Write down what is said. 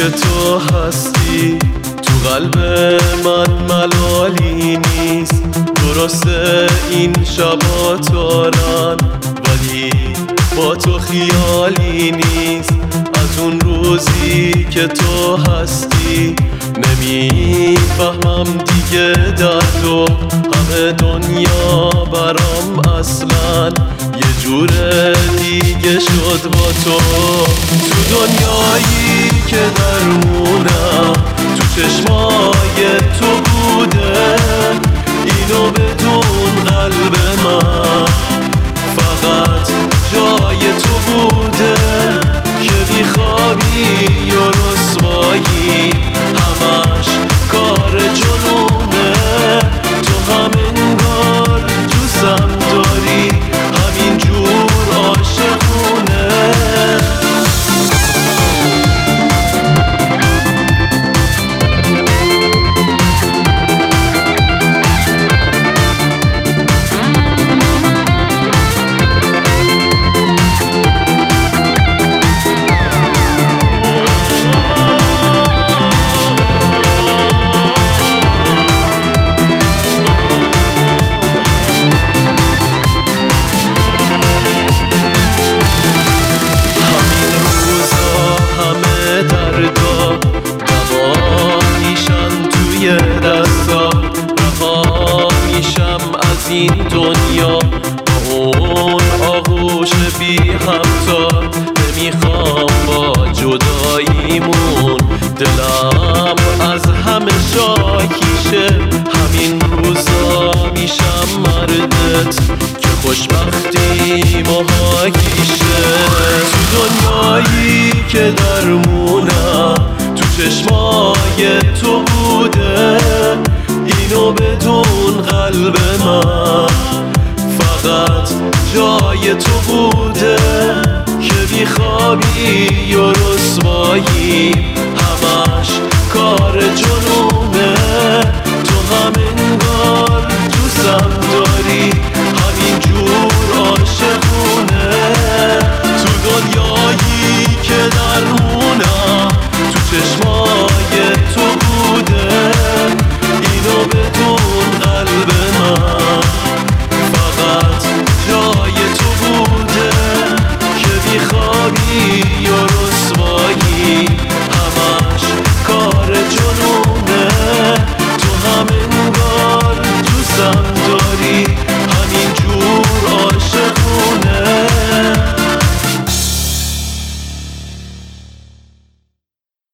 تو هستی تو قلب من ملالی نیست. درسته این شبا تارن ولی با تو خیالی نیست. از اون روزی که تو هستی نمیفهمم دیگه دردو. همه دنیا برام اصلا یه جور دیگه شد با تو. تو دنیایی که درمونم تو چشمای تو بوده، اینو بدون قلب من فقط جای تو بوده. که بیخوابی و رسوایی همش کار جنونه. تو هم انگار دوستم داری همین جور عاشقونه. رها میشم از این دنیا با اون آغوش بی همتا. نمیخوام با جداییمون دلم از همه شاکیشه. همین روزا میشم مردت که خوشبختی محاکیشه. تو دنیایی که درمونم تو چشمای تو بوده، اینو بدون قلب من فقط جای تو بوده. که بیخوابی و رسوایی همش کار جنون.